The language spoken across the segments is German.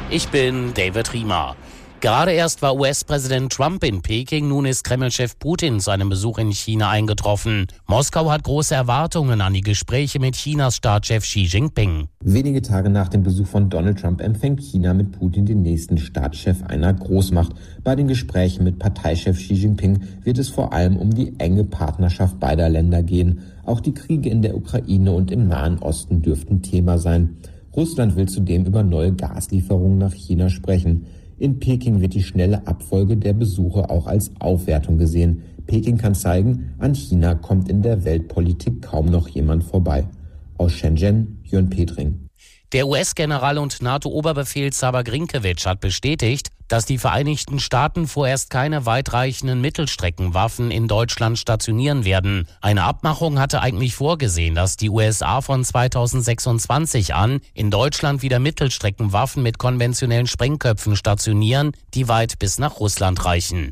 Ich bin David Riemer. Gerade erst war US-Präsident Trump in Peking, nun ist Kreml-Chef Putin zu einem Besuch in China eingetroffen. Moskau hat große Erwartungen an die Gespräche mit Chinas Staatschef Xi Jinping. Wenige Tage nach dem Besuch von Donald Trump empfängt China mit Putin den nächsten Staatschef einer Großmacht. Bei den Gesprächen mit Parteichef Xi Jinping wird es vor allem um die enge Partnerschaft beider Länder gehen. Auch die Kriege in der Ukraine und im Nahen Osten dürften Thema sein. Russland will zudem über neue Gaslieferungen nach China sprechen. In Peking wird die schnelle Abfolge der Besuche auch als Aufwertung gesehen. Peking kann zeigen, an China kommt in der Weltpolitik kaum noch jemand vorbei. Aus Shenzhen, Jörn Petring. Der US-General und NATO-Oberbefehlshaber Grinkewitsch hat bestätigt, dass die Vereinigten Staaten vorerst keine weitreichenden Mittelstreckenwaffen in Deutschland stationieren werden. Eine Abmachung hatte eigentlich vorgesehen, dass die USA von 2026 an in Deutschland wieder Mittelstreckenwaffen mit konventionellen Sprengköpfen stationieren, die weit bis nach Russland reichen.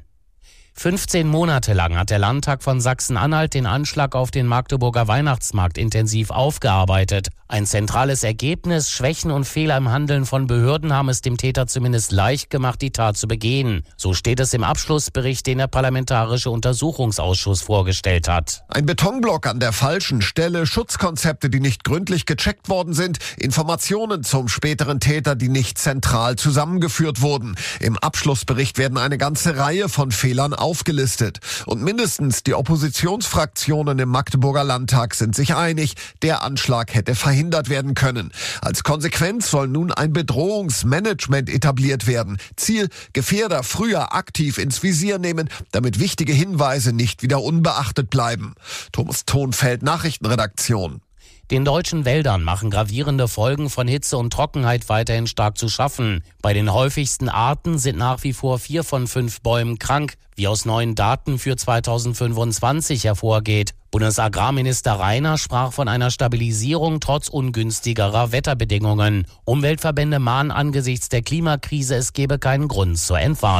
15 Monate lang hat der Landtag von Sachsen-Anhalt den Anschlag auf den Magdeburger Weihnachtsmarkt intensiv aufgearbeitet. Ein zentrales Ergebnis: Schwächen und Fehler im Handeln von Behörden haben es dem Täter zumindest leicht gemacht, die Tat zu begehen. So steht es im Abschlussbericht, den der Parlamentarische Untersuchungsausschuss vorgestellt hat. Ein Betonblock an der falschen Stelle, Schutzkonzepte, die nicht gründlich gecheckt worden sind, Informationen zum späteren Täter, die nicht zentral zusammengeführt wurden. Im Abschlussbericht werden eine ganze Reihe von Fehlern aufgelistet. Und mindestens die Oppositionsfraktionen im Magdeburger Landtag sind sich einig, der Anschlag hätte verhindert werden können. Als Konsequenz soll nun ein Bedrohungsmanagement etabliert werden. Ziel: Gefährder früher aktiv ins Visier nehmen, damit wichtige Hinweise nicht wieder unbeachtet bleiben. Thomas Thonfeld, Nachrichtenredaktion. Den deutschen Wäldern machen gravierende Folgen von Hitze und Trockenheit weiterhin stark zu schaffen. Bei den häufigsten Arten sind nach wie vor 4 von 5 Bäumen krank, wie aus neuen Daten für 2025 hervorgeht. Bundesagrarminister Rainer sprach von einer Stabilisierung trotz ungünstigerer Wetterbedingungen. Umweltverbände mahnen angesichts der Klimakrise, es gebe keinen Grund zur Entwarnung.